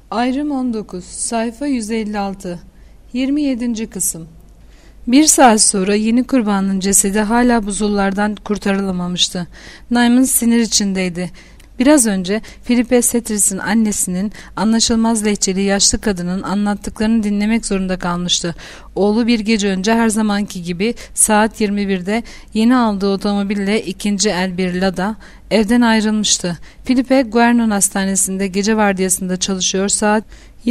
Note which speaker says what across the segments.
Speaker 1: Ayrım 19, sayfa 156, 27. kısım. Bir saat sonra yeni kurbanın cesedi hala buzullardan kurtarılamamıştı. Nyman sinir içindeydi. Biraz önce Philippe Setters'in annesinin anlaşılmaz lehçeli yaşlı kadının anlattıklarını dinlemek zorunda kalmıştı. Oğlu bir gece önce her zamanki gibi saat 21'de yeni aldığı otomobille ikinci el bir Lada evden ayrılmıştı. Philippe Guernon Hastanesi'nde gece vardiyasında çalışıyor, saat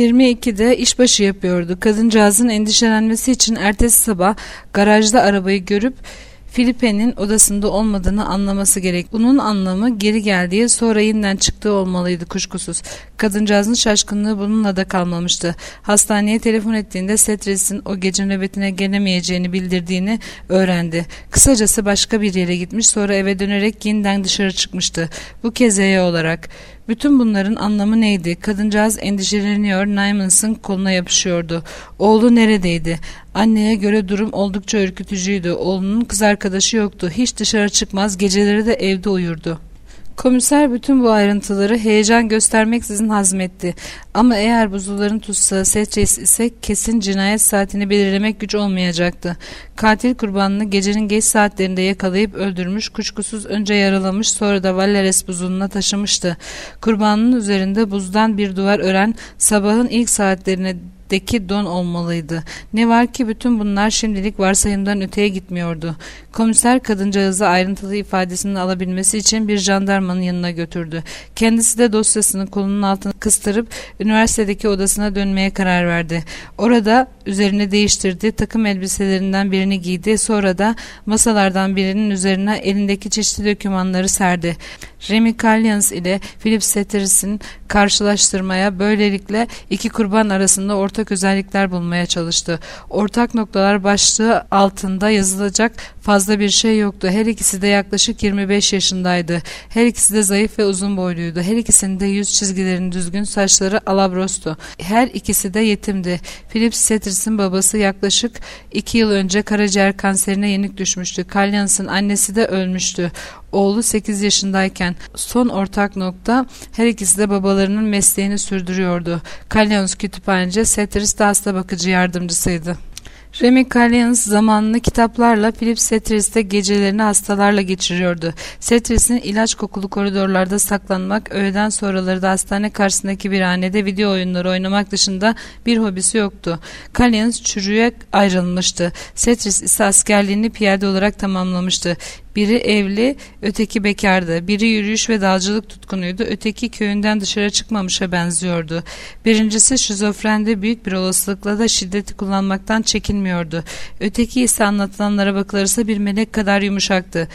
Speaker 1: 22'de işbaşı yapıyordu. Kadıncağızın endişelenmesi için ertesi sabah garajda arabayı görüp Philippe'nin odasında olmadığını anlaması gerek. Bunun anlamı geri geldiği sonra yeniden çıktığı olmalıydı kuşkusuz. Kadıncağızın şaşkınlığı bununla da kalmamıştı. Hastaneye telefon ettiğinde Setters'in o gece nöbetine gelemeyeceğini bildirdiğini öğrendi. Kısacası başka bir yere gitmiş, sonra eve dönerek yeniden dışarı çıkmıştı. Bu kez yaya olarak. Bütün bunların anlamı neydi? Kadıncağız endişeleniyor, Nymans'ın koluna yapışıyordu. Oğlu neredeydi? Anneye göre durum oldukça ürkütücüydü. Oğlunun kız arkadaşı yoktu. Hiç dışarı çıkmaz, geceleri de evde uyurdu. Komiser bütün bu ayrıntıları heyecan göstermeksizin hazmetti. Ama eğer buzulların tutsağı Setters ise kesin cinayet saatini belirlemek güç olmayacaktı. Katil kurbanını gecenin geç saatlerinde yakalayıp öldürmüş, kuşkusuz önce yaralamış, sonra da Valleres buzuluna taşımıştı. Kurbanının üzerinde buzdan bir duvar ören sabahın ilk saatlerine don olmalıydı. Ne var ki bütün bunlar şimdilik varsayımdan öteye gitmiyordu. Komiser kadıncağızı ayrıntılı ifadesini alabilmesi için bir jandarmanın yanına götürdü. Kendisi de dosyasını kolunun altına kıstırıp üniversitedeki odasına dönmeye karar verdi. Orada üzerine değiştirdi, takım elbiselerinden birini giydi, sonra da masalardan birinin üzerine elindeki çeşitli dokümanları serdi. Remy Callens ile Philip Setters'in karşılaştırmaya, böylelikle iki kurban arasında ortak özellikler bulmaya çalıştı. Ortak noktalar başlığı altında yazılacak fazla bir şey yoktu. Her ikisi de yaklaşık 25 yaşındaydı. Her ikisi de zayıf ve uzun boyluydu. Her ikisinin de yüz çizgilerinin düzgün, saçları alabrostu. Her ikisi de yetimdi. Philip Setters'in babası yaklaşık 2 yıl önce karaciğer kanserine yenik düşmüştü. Callens'in annesi de ölmüştü. Oğlu 8 yaşındayken. Son ortak nokta, her ikisi de babalarının mesleğini sürdürüyordu. Callens kütüphaneci, Setters de hasta bakıcı yardımcısıydı. Remy Callens zamanını kitaplarla, Philip Setters de gecelerini hastalarla geçiriyordu. Setters'in ilaç kokulu koridorlarda saklanmak, öğleden sonraları da hastane karşısındaki bir hanede video oyunları oynamak dışında bir hobisi yoktu. Callens çürüye ayrılmıştı. Setters ise askerliğini piyade olarak tamamlamıştı. Biri evli, öteki bekardı. Biri yürüyüş ve dağcılık tutkunuydu. Öteki köyünden dışarı çıkmamışa benziyordu. Birincisi şizofrendi, büyük bir olasılıkla da şiddeti kullanmaktan çekinmiyordu. Öteki ise anlatılanlara bakılırsa bir melek kadar yumuşaktı.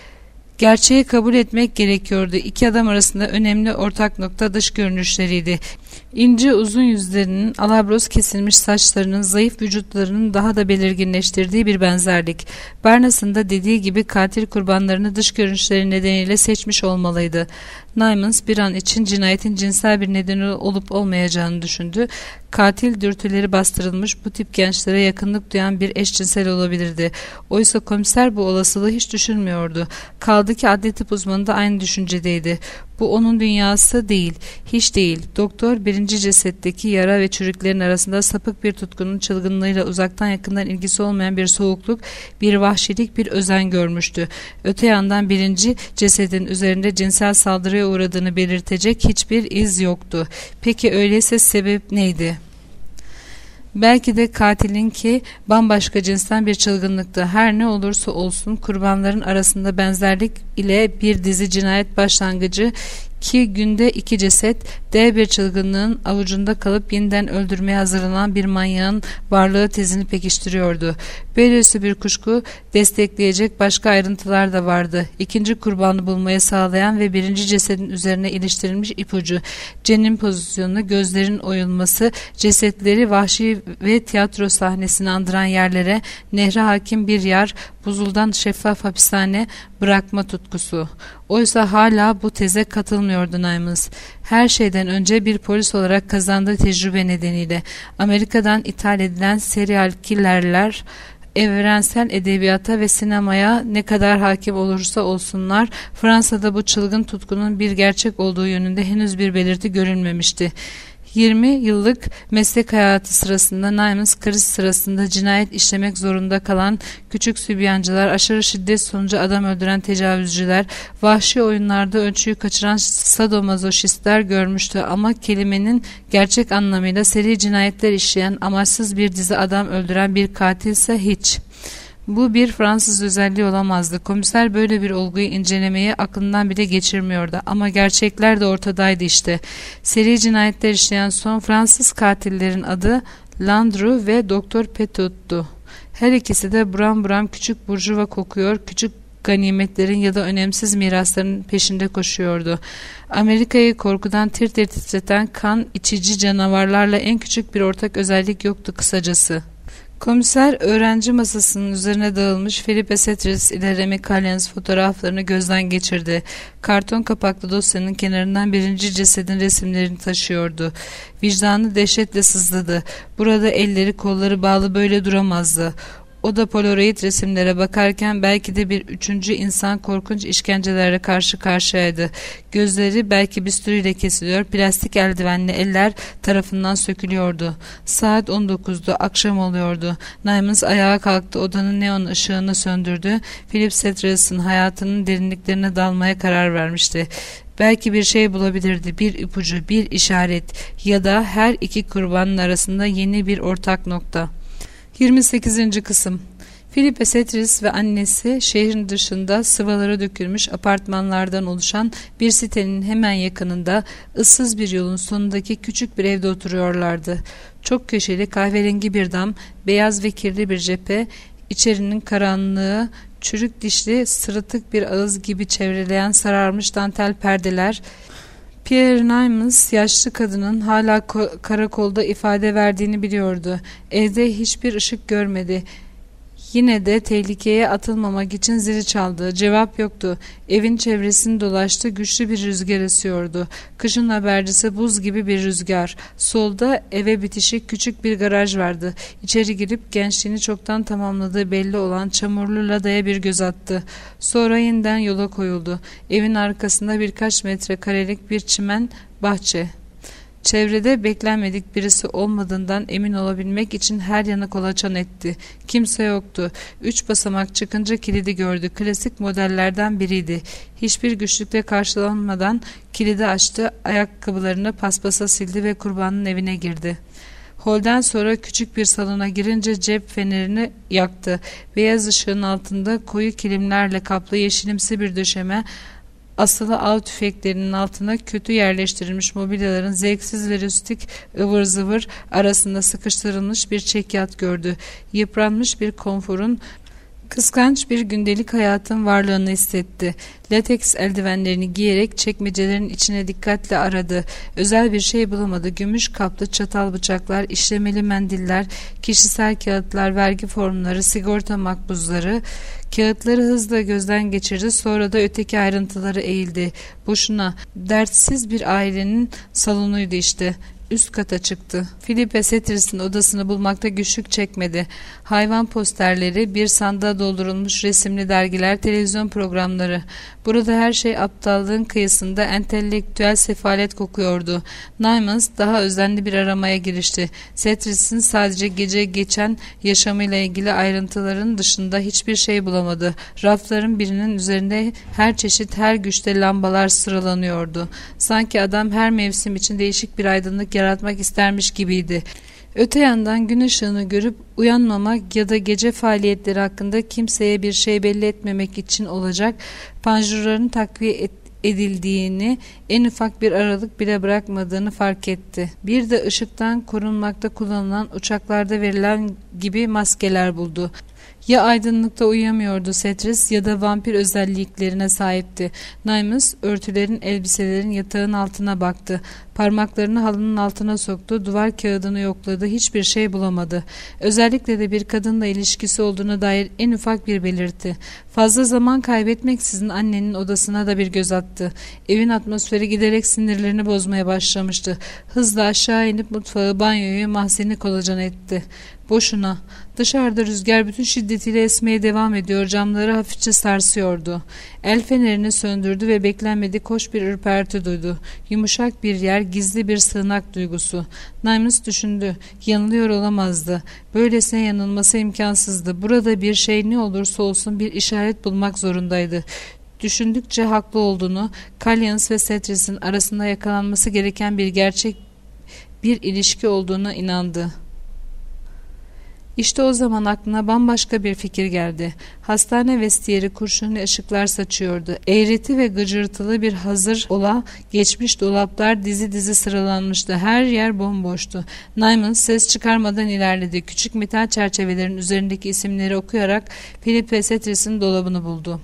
Speaker 1: Gerçeği kabul etmek gerekiyordu. İki adam arasında önemli ortak nokta dış görünüşleriydi. İnce uzun yüzlerinin, alabros kesilmiş saçlarının, zayıf vücutlarının daha da belirginleştirdiği bir benzerlik. Barnes'ın da dediği gibi katil kurbanlarını dış görünüşleri nedeniyle seçmiş olmalıydı. Nymans bir an için cinayetin cinsel bir nedeni olup olmayacağını düşündü. Katil dürtüleri bastırılmış, bu tip gençlere yakınlık duyan bir eşcinsel olabilirdi. Oysa komiser bu olasılığı hiç düşünmüyordu. Kaldı ki adli tıp uzmanı da aynı düşüncedeydi. Bu onun dünyası değil, hiç değil. Doktor birinci cesetteki yara ve çürüklerin arasında sapık bir tutkunun çılgınlığıyla uzaktan yakından ilgisi olmayan bir soğukluk, bir vahşilik, bir özen görmüştü. Öte yandan birinci cesedin üzerinde cinsel saldırıya uğradığını belirtecek hiçbir iz yoktu. Peki öyleyse sebep neydi? Belki de katilinki bambaşka cinsten bir çılgınlıktı. Her ne olursa olsun kurbanların arasında benzerlik ile bir dizi cinayet başlangıcı, ki günde 2 ceset, dev bir çılgınlığın avucunda kalıp yeniden öldürmeye hazırlanan bir manyağın varlığı tezini pekiştiriyordu. Böylesi bir kuşku destekleyecek başka ayrıntılar da vardı. İkinci kurbanı bulmayı sağlayan ve birinci cesedin üzerine iliştirilmiş ipucu, cenin pozisyonu, gözlerin oyulması, cesetleri vahşi ve tiyatro sahnesini andıran yerlere, nehre hakim bir yer, buzuldan şeffaf hapishane bırakma tutkusu. Oysa hala bu teze katılmıyordu Nymans. Her şeyden önce bir polis olarak kazandığı tecrübe nedeniyle Amerika'dan ithal edilen serial killerler evrensel edebiyata ve sinemaya ne kadar hakim olursa olsunlar, Fransa'da bu çılgın tutkunun bir gerçek olduğu yönünde henüz bir belirti görülmemişti. 20 yıllık meslek hayatı sırasında Naimans kriz sırasında cinayet işlemek zorunda kalan küçük sübyancılar, aşırı şiddet sonucu adam öldüren tecavüzcüler, vahşi oyunlarda ölçüyü kaçıran sadomazoşistler görmüştü ama kelimenin gerçek anlamıyla seri cinayetler işleyen, amaçsız bir dizi adam öldüren bir katilse hiç. Bu bir Fransız özelliği olamazdı. Komiser böyle bir olguyu incelemeyi aklından bile geçirmiyordu. Ama gerçekler de ortadaydı işte. Seri cinayetler işleyen son Fransız katillerin adı Landru ve Doktor Petit'tu. Her ikisi de buram buram küçük burjuva kokuyor, küçük ganimetlerin ya da önemsiz mirasların peşinde koşuyordu. Amerika'yı korkudan tir tir titreten kan içici canavarlarla en küçük bir ortak özellik yoktu kısacası. Komiser öğrenci masasının üzerine dağılmış Philippe Setris ile Remy Caliens fotoğraflarını gözden geçirdi. Karton kapaklı dosyanın kenarından birinci cesedin resimlerini taşıyordu. Vicdanı dehşetle sızladı. Burada elleri kolları bağlı böyle duramazdı. O da polaroid resimlere bakarken belki de bir üçüncü insan korkunç işkencelerle karşı karşıyaydı. Gözleri belki bisturiyle kesiliyor, plastik eldivenli eller tarafından sökülüyordu. Saat 19'du, akşam oluyordu. Naimans ayağa kalktı, odanın neon ışığını söndürdü. Philip Setris'in hayatının derinliklerine dalmaya karar vermişti. Belki bir şey bulabilirdi, bir ipucu, bir işaret ya da her iki kurbanın arasında yeni bir ortak nokta. 28. kısım. Philippe Setris ve annesi şehrin dışında sıvalara dökülmüş apartmanlardan oluşan bir sitenin hemen yakınında ıssız bir yolun sonundaki küçük bir evde oturuyorlardı. Çok köşeli kahverengi bir dam, beyaz ve kirli bir cephe, içerinin karanlığı, çürük dişli sırıtık bir ağız gibi çevreleyen sararmış dantel perdeler. Pierre Naimans yaşlı kadının hala karakolda ifade verdiğini biliyordu. Evde hiçbir ışık görmedi. Yine de tehlikeye atılmamak için zili çaldı. Cevap yoktu. Evin çevresini dolaştı. Güçlü bir rüzgar esiyordu. Kışın habercisi buz gibi bir rüzgar. Solda eve bitişik küçük bir garaj vardı. İçeri girip gençliğini çoktan tamamladığı belli olan çamurlu ladaya bir göz attı. Sonra yeniden yola koyuldu. Evin arkasında birkaç metrekarelik bir çimen bahçe. Çevrede beklenmedik birisi olmadığından emin olabilmek için her yana kolaçan etti. Kimse yoktu. 3 basamak çıkınca kilidi gördü. Klasik modellerden biriydi. Hiçbir güçlükle karşılanmadan kilidi açtı, ayakkabılarını paspasa sildi ve kurbanın evine girdi. Holden sonra küçük bir salona girince cep fenerini yaktı. Beyaz ışığın altında koyu kilimlerle kaplı yeşilimsi bir döşeme, asılı av tüfeklerinin altına kötü yerleştirilmiş mobilyaların zevksiz ve rustik ıvır zıvır arasında sıkıştırılmış bir çekyat gördü. Yıpranmış bir konforun, kıskanç bir gündelik hayatın varlığını hissetti. Lateks eldivenlerini giyerek çekmecelerin içine dikkatle aradı. Özel bir şey bulamadı. Gümüş kaplı çatal bıçaklar, işlemeli mendiller, kişisel kağıtlar, vergi formları, sigorta makbuzları. Kağıtları hızla gözden geçirdi. Sonra da öteki ayrıntıları eğildi. Boşuna. Dertsiz bir ailenin salonuydu işte. Üst kata çıktı. Philippe Setris'in odasını bulmakta güçlük çekmedi. Hayvan posterleri, bir sandığa doldurulmuş resimli dergiler, televizyon programları. Burada her şey aptallığın kıyısında entelektüel sefalet kokuyordu. Naimans daha özenli bir aramaya girişti. Setris'in sadece gece geçen yaşamıyla ilgili ayrıntıların dışında hiçbir şey bulamadı. Rafların birinin üzerinde her çeşit, her güçte lambalar sıralanıyordu. Sanki adam her mevsim için değişik bir aydınlık yaratmak istermiş gibiydi. Öte yandan gün ışığını görüp uyanmamak ya da gece faaliyetleri hakkında kimseye bir şey belli etmemek için olacak panjurların takviye edildiğini, en ufak bir aralık bile bırakmadığını fark etti. Bir de ışıktan korunmakta kullanılan uçaklarda verilen gibi maskeler buldu. Ya aydınlıkta uyuyamıyordu Setris ya da vampir özelliklerine sahipti. Naimans örtülerin, elbiselerin yatağın altına baktı. Parmaklarını halının altına soktu. Duvar kağıdını yokladı. Hiçbir şey bulamadı. Özellikle de bir kadınla ilişkisi olduğuna dair en ufak bir belirti. Fazla zaman kaybetmeksizin annenin odasına da bir göz attı. Evin atmosferi giderek sinirlerini bozmaya başlamıştı. Hızla aşağı inip mutfağı, banyoyu, mahzeni kolaçan etti. Boşuna. Dışarıda rüzgar bütün şiddetiyle esmeye devam ediyor, camları hafifçe sarsıyordu. El fenerini söndürdü ve beklenmedik hoş bir ürperti duydu. Yumuşak bir yer, gizli bir sığınak duygusu. Nymus düşündü. Yanılıyor olamazdı. Böylesine yanılması imkansızdı. Burada bir şey ne olursa olsun bir işaret bulmak zorundaydı. Düşündükçe haklı olduğunu, Kalyans ve Setris'in arasında yakalanması gereken bir gerçek bir ilişki olduğuna inandı. İşte o zaman aklına bambaşka bir fikir geldi. Hastane vestiyeri kurşunlu ışıklar saçıyordu. Eğreti ve gıcırtılı bir hazır ola geçmiş dolaplar dizi dizi sıralanmıştı. Her yer bomboştu. Nyman ses çıkarmadan ilerledi. Küçük metal çerçevelerin üzerindeki isimleri okuyarak Philippe Setris'in dolabını buldu.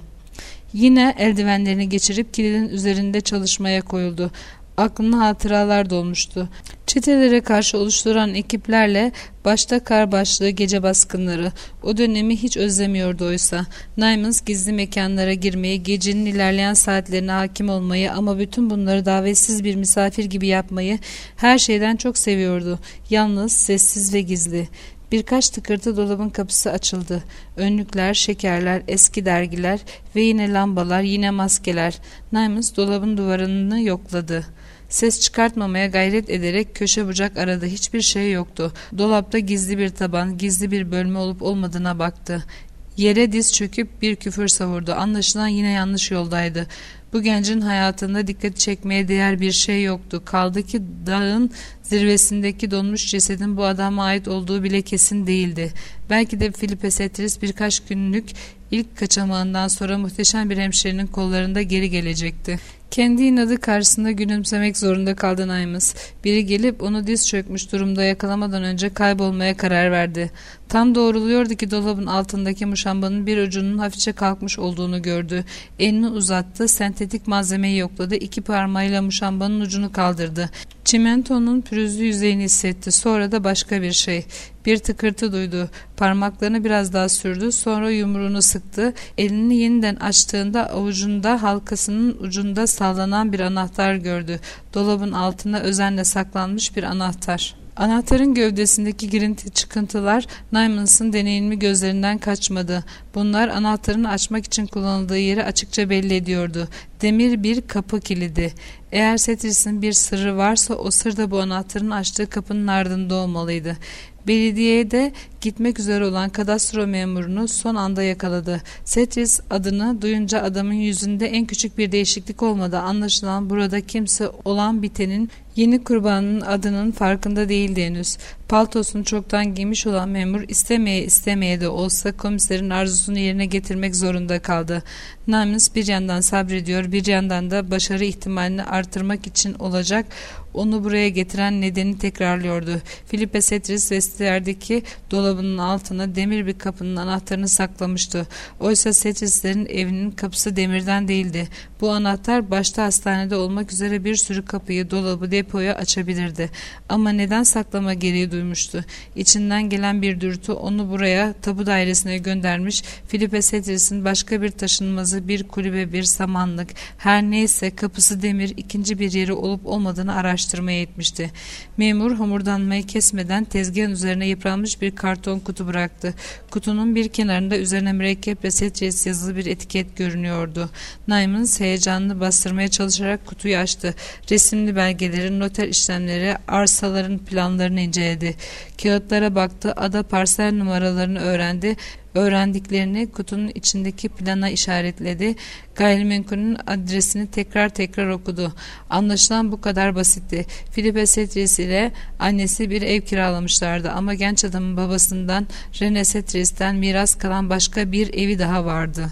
Speaker 1: Yine eldivenlerini geçirip kilidin üzerinde çalışmaya koyuldu. Aklına hatıralar dolmuştu. Çetelere karşı oluşturan ekiplerle başta kar başlığı gece baskınları. O dönemi hiç özlemiyordu oysa. Nyman gizli mekanlara girmeyi, gecenin ilerleyen saatlerine hakim olmayı ama bütün bunları davetsiz bir misafir gibi yapmayı her şeyden çok seviyordu. Yalnız, sessiz ve gizli. Birkaç tıkırtı dolabın kapısı açıldı. Önlükler, şekerler, eski dergiler ve yine lambalar, yine maskeler. Nyman dolabın duvarını yokladı. Ses çıkartmamaya gayret ederek köşe bucak aradı. Hiçbir şey yoktu. Dolapta gizli bir taban, gizli bir bölme olup olmadığına baktı. Yere diz çöküp bir küfür savurdu. Anlaşılan yine yanlış yoldaydı. Bu gencin hayatında dikkat çekmeye değer bir şey yoktu. Kaldı ki dağın zirvesindeki donmuş cesedin bu adama ait olduğu bile kesin değildi. Belki de Philippe Setris birkaç günlük ilk kaçamağından sonra muhteşem bir hemşirenin kollarında geri gelecekti. Kendi inadı karşısında gülümsemek zorunda kaldı Nymus. Biri gelip onu diz çökmüş durumda yakalamadan önce kaybolmaya karar verdi. Tam doğruluyordu ki dolabın altındaki muşambanın bir ucunun hafifçe kalkmış olduğunu gördü. Elini uzattı, sentetik malzemeyi yokladı, iki parmağıyla muşambanın ucunu kaldırdı. Çimentonun pürüzlü yüzeyini hissetti. Sonra da başka bir şey. Bir tıkırtı duydu. Parmaklarını biraz daha sürdü. Sonra yumruğunu sıktı. Elini yeniden açtığında avucunda halkasının ucunda sallanan bir anahtar gördü. Dolabın altına özenle saklanmış bir anahtar. Anahtarın gövdesindeki girinti çıkıntılar Nymans'ın deneyimli gözlerinden kaçmadı. Bunlar anahtarını açmak için kullanıldığı yeri açıkça belli ediyordu. Demir bir kapı kilidi. Eğer Setris'in bir sırrı varsa o sır da bu anahtarın açtığı kapının ardında olmalıydı. Belediyeye de gitmek üzere olan kadastro memurunu son anda yakaladı. Setris adını duyunca adamın yüzünde en küçük bir değişiklik olmadı. Anlaşılan burada kimse olan bitenin yeni kurbanının adının farkında değildi henüz. Paltosunu çoktan giymiş olan memur istemeye de olsa komiserin arzusunu yerine getirmek zorunda kaldı. Nymus bir yandan sabrediyor, bir yandan da başarı ihtimalini artırmak için olacak onu buraya getiren nedeni tekrarlıyordu. Philippe Setris vestiyerdeki dolabının altına demir bir kapının anahtarını saklamıştı. Oysa Setris'lerin evinin kapısı demirden değildi. Bu anahtar başta hastanede olmak üzere bir sürü kapıyı, dolabı, depoyu açabilirdi. Ama neden saklama gereği duymuştu? İçinden gelen bir dürtü onu buraya tabu dairesine göndermiş. Philippe Setris'in başka bir taşınmazı, bir kulübe, bir samanlık, her neyse kapısı demir, ikinci bir yeri olup olmadığını araştırmaya etmişti. Memur homurdanmayı kesmeden tezgahın üzerine yıpranmış bir karton kutu bıraktı. Kutunun bir kenarında üzerine mürekkeple Setris yazılı bir etiket görünüyordu. Nyman heyecanını bastırmaya çalışarak kutuyu açtı. Resimli belgeleri, noter işlemleri, arsaların planlarını inceledi. Kağıtlara baktı, ada parsel numaralarını öğrendi. Öğrendiklerini kutunun içindeki plana işaretledi. Gayrimenkulün adresini tekrar okudu. Anlaşılan bu kadar basitti. Philippe Setris ile annesi bir ev kiralamışlardı ama genç adamın babasından René Setris'ten miras kalan başka bir evi daha vardı.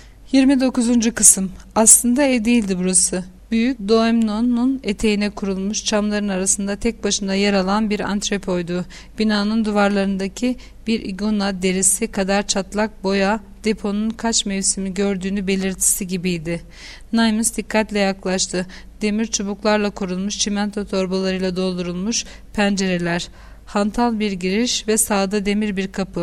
Speaker 1: 29. kısım. Aslında ev değildi burası. Büyük Doemnon'un eteğine kurulmuş çamların arasında tek başına yer alan bir antrepoydu. Binanın duvarlarındaki bir iguna derisi kadar çatlak boya deponun kaç mevsimi gördüğünü belirtisi gibiydi. Nymus dikkatle yaklaştı. Demir çubuklarla korunmuş, çimento torbalarıyla doldurulmuş pencereler, hantal bir giriş ve sağda demir bir kapı.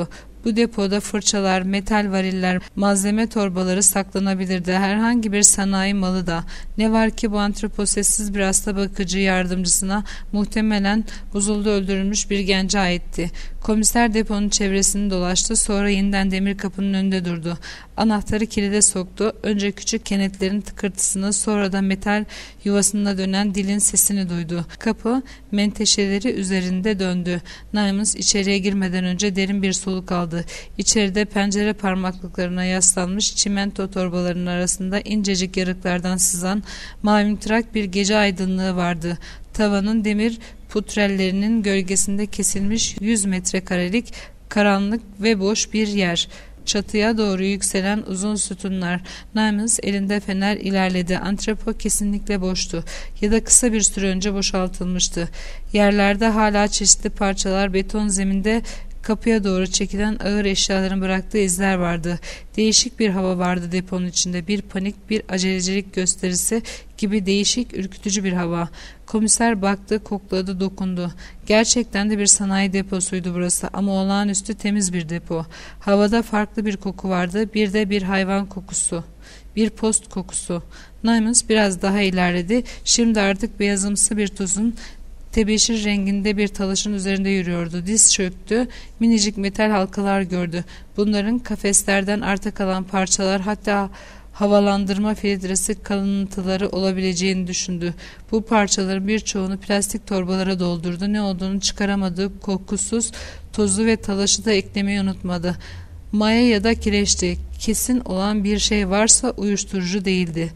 Speaker 1: Bu depoda fırçalar, metal variller, malzeme torbaları saklanabilirdi. Herhangi bir sanayi malı da. Ne var ki bu antrepo sessiz bir hasta bakıcı yardımcısına, muhtemelen buzulda öldürülmüş bir gence aitti. Komiser deponun çevresini dolaştı, sonra yeniden demir kapının önünde durdu. Anahtarı kilide soktu. Önce küçük kenetlerin tıkırtısını, sonra da metal yuvasına dönen dilin sesini duydu. Kapı menteşeleri üzerinde döndü. Nymans içeriye girmeden önce derin bir soluk aldı. İçeride pencere parmaklıklarına yaslanmış çimento torbalarının arasında incecik yarıklardan sızan mavimtırak bir gece aydınlığı vardı. Tavanın demir putrellerinin gölgesinde kesilmiş 100 metrekarelik karanlık ve boş bir yer. Çatıya doğru yükselen uzun sütunlar. Nymans elinde fener ilerledi. Antrepo kesinlikle boştu. Ya da kısa bir süre önce boşaltılmıştı. Yerlerde hala çeşitli parçalar, beton zeminde kapıya doğru çekilen ağır eşyaların bıraktığı izler vardı. Değişik bir hava vardı deponun içinde. Bir panik, bir acelecilik gösterisi gibi değişik, ürkütücü bir hava. Komiser baktı, kokladı, dokundu. Gerçekten de bir sanayi deposuydu burası ama olağanüstü temiz bir depo. Havada farklı bir koku vardı. Bir de bir hayvan kokusu. Bir post kokusu. Nymans biraz daha ilerledi. Şimdi artık beyazımsı bir tozun tebeşir renginde bir talaşın üzerinde yürüyordu. Diz çöktü, minicik metal halkalar gördü. Bunların kafeslerden arta kalan parçalar, hatta havalandırma filtresi kalıntıları olabileceğini düşündü. Bu parçaların birçoğunu plastik torbalara doldurdu. Ne olduğunu çıkaramadı. Kokusuz tozu ve talaşı da eklemeyi unutmadı. Maya ya da kireçti. Kesin olan bir şey varsa uyuşturucu değildi.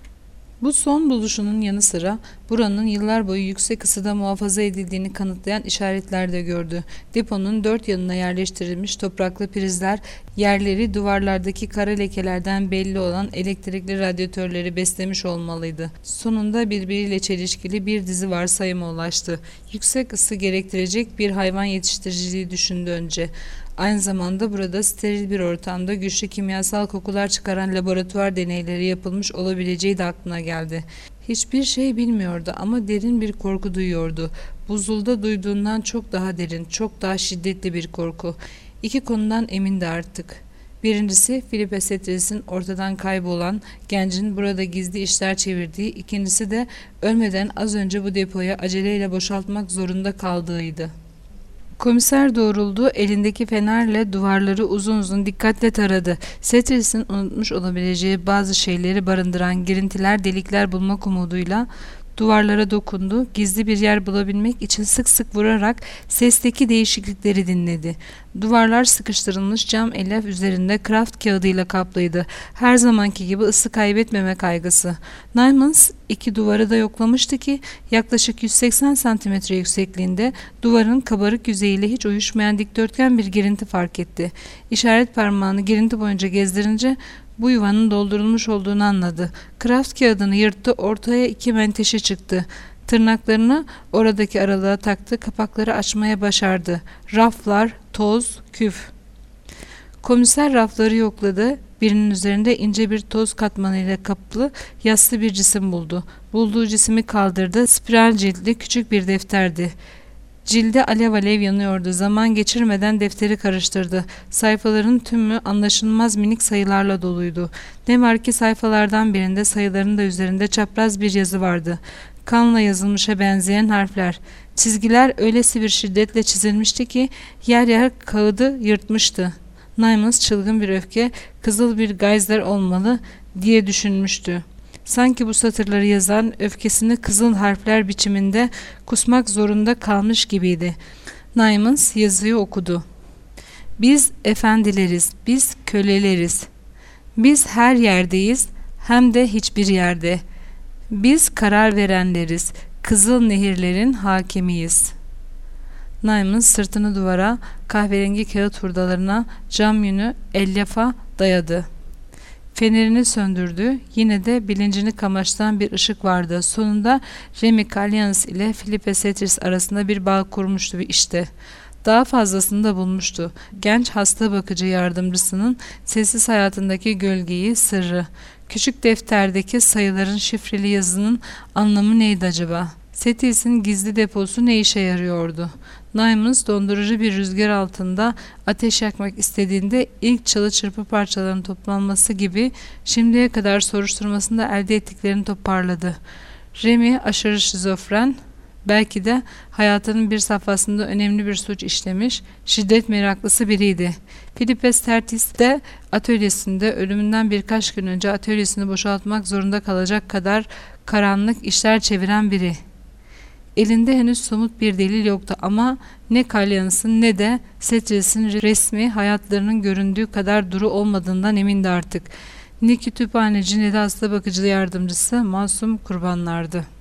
Speaker 1: Bu son buluşunun yanı sıra buranın yıllar boyu yüksek ısıda muhafaza edildiğini kanıtlayan işaretler de gördü. Deponun dört yanına yerleştirilmiş topraklı prizler, yerleri duvarlardaki kara lekelerden belli olan elektrikli radyatörleri beslemiş olmalıydı. Sonunda birbiriyle çelişkili bir dizi varsayıma ulaştı. Yüksek ısı gerektirecek bir hayvan yetiştiriciliği düşündü önce. Aynı zamanda burada steril bir ortamda güçlü kimyasal kokular çıkaran laboratuvar deneyleri yapılmış olabileceği de aklına geldi. Hiçbir şey bilmiyordu ama derin bir korku duyuyordu. Buzulda duyduğundan çok daha derin, çok daha şiddetli bir korku. İki konudan emindi artık. Birincisi, Philippe Setres'in ortadan kaybolan gencin burada gizli işler çevirdiği, ikincisi de ölmeden az önce bu depoyu aceleyle boşaltmak zorunda kaldığıydı. Komiser doğruldu, elindeki fenerle duvarları uzun uzun dikkatle taradı. Setres'in unutmuş olabileceği bazı şeyleri barındıran girintiler, delikler bulmak umuduyla duvarlara dokundu. Gizli bir yer bulabilmek için sık sık vurarak sesteki değişiklikleri dinledi. Duvarlar sıkıştırılmış cam elyaf üzerinde kraft kağıdıyla kaplıydı. Her zamanki gibi ısı kaybetmeme kaygısı. Nymans iki duvarı da yoklamıştı ki yaklaşık 180 santimetre yüksekliğinde duvarın kabarık yüzeyiyle hiç uyuşmayan dikdörtgen bir girinti fark etti. İşaret parmağını girinti boyunca gezdirince bu yuvanın doldurulmuş olduğunu anladı. Kraft kağıdını yırttı, ortaya iki menteşe çıktı. Tırnaklarını oradaki aralığa taktı, kapakları açmaya başardı. Raflar, toz, küf. Komiser rafları yokladı. Birinin üzerinde ince bir toz katmanıyla kaplı yassı bir cisim buldu. Bulduğu cisimi kaldırdı. Spiral ciltli küçük bir defterdi. Cilde alev alev yanıyordu. Zaman geçirmeden defteri karıştırdı. Sayfaların tümü anlaşılmaz minik sayılarla doluydu. Ne var ki sayfalardan birinde sayıların da üzerinde çapraz bir yazı vardı. Kanla yazılmışa benzeyen harfler. Çizgiler öylesi bir şiddetle çizilmişti ki yer yer kağıdı yırtmıştı. Nymans çılgın bir öfke, kızıl bir Geisler olmalı diye düşünmüştü. Sanki bu satırları yazan öfkesini kızıl harfler biçiminde kusmak zorunda kalmış gibiydi. Nymans yazıyı okudu. Biz efendileriz, biz köleleriz. Biz her yerdeyiz, hem de hiçbir yerde. Biz karar verenleriz, kızıl nehirlerin hakimiyiz. Nymans sırtını duvara, kahverengi kağıt hurdalarına, cam yünü elyafa dayadı. Fenerini söndürdü. Yine de bilincini kamaştıran bir ışık vardı. Sonunda Remy Caliens ile Philippe Setres arasında bir bağ kurmuştu işte. Daha fazlasını da bulmuştu. Genç hasta bakıcı yardımcısının sessiz hayatındaki gölgeyi, sırrı. Küçük defterdeki sayıların, şifreli yazının anlamı neydi acaba? Setties'in gizli deposu ne işe yarıyordu? Nymans dondurucu bir rüzgar altında ateş yakmak istediğinde ilk çalı çırpı parçalarının toplanması gibi şimdiye kadar soruşturmasında elde ettiklerini toparladı. Remy aşırı şizofren, belki de hayatının bir safhasında önemli bir suç işlemiş, şiddet meraklısı biriydi. Philippes Tertis de atölyesinde ölümünden birkaç gün önce atölyesini boşaltmak zorunda kalacak kadar karanlık işler çeviren biri. Elinde henüz somut bir delil yoktu ama ne Kalyans'ın ne de Setties'in resmi hayatlarının göründüğü kadar duru olmadığından emindi artık. Ne kütüphaneci ne de hasta bakıcı yardımcısı masum kurbanlardı.